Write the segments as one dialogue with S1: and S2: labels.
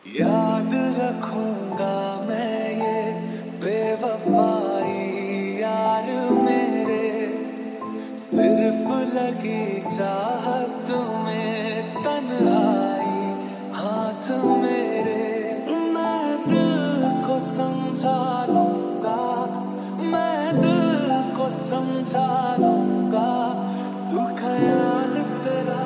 S1: याद रखूंगा मैं ये बेवफाई यार मेरे, सिर्फ लगी चाहत में तन्हाई हाथ मेरे। मैं दिल को समझा लूंगा, मैं दिल को समझा लूंगा, तू ख्याल तेरा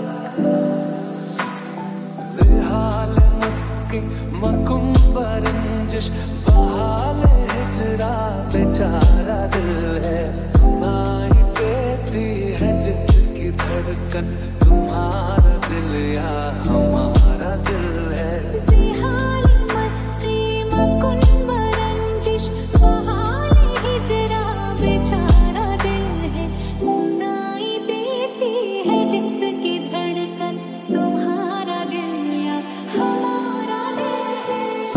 S1: जिहाल मस्की मकुम्बरंजिश बहाल हिजरा बेचारा दिल है। सुनाई देती है जिसकी धड़कन तुम्हारा दिल या हमारा दिल है।
S2: जिहाल मस्ती मकुम्बरंजिश बहाल हिजरा बेचारा दिल है। सुनाई देती है जिसकी धड़कन तुम्हारा दिल या हमारा दिल है।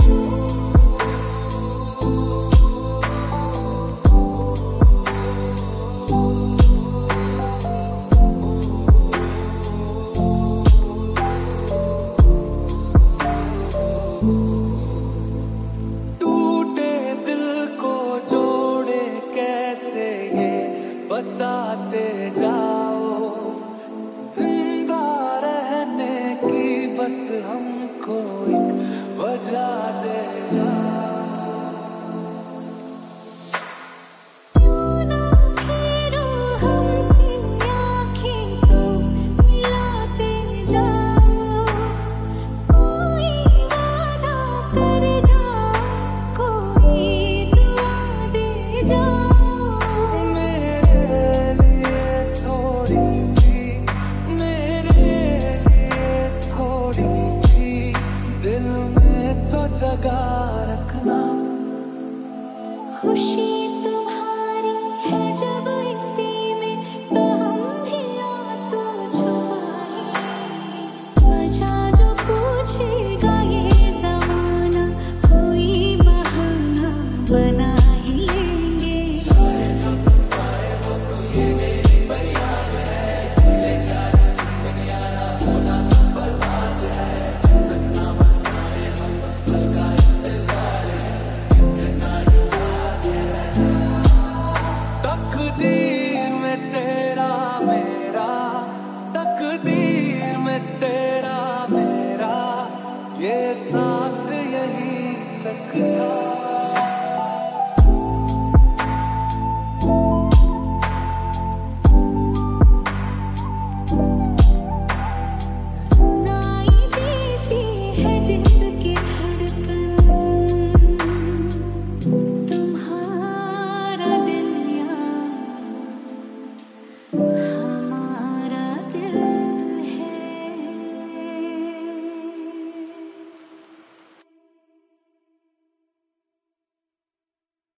S1: टूटे दिल को जोड़े कैसे ये बताते जाओ, जिंदा रहने की बस हमको एक वजह दे जाओ।
S2: ना फेरो हमसे आँखें तो मिलाते जाओ, कोई वादा कर जाओ, कोई दुआ दे जाओ।
S1: मेरे लिए थोड़ी सी, मेरे लिए थोड़ी सी दिल में तो जगह रखना।
S2: खुशी तुम्हारी है जब इसी में, तो हम भी आंसू छुपाएंगे। वजह जो पूछेगा ये ज़माना, कोई बहाना बना ही लेंगे।
S1: तकदीर में तेरा मेरा, तकदीर में तेरा मेरा, ये साथ यही तक था।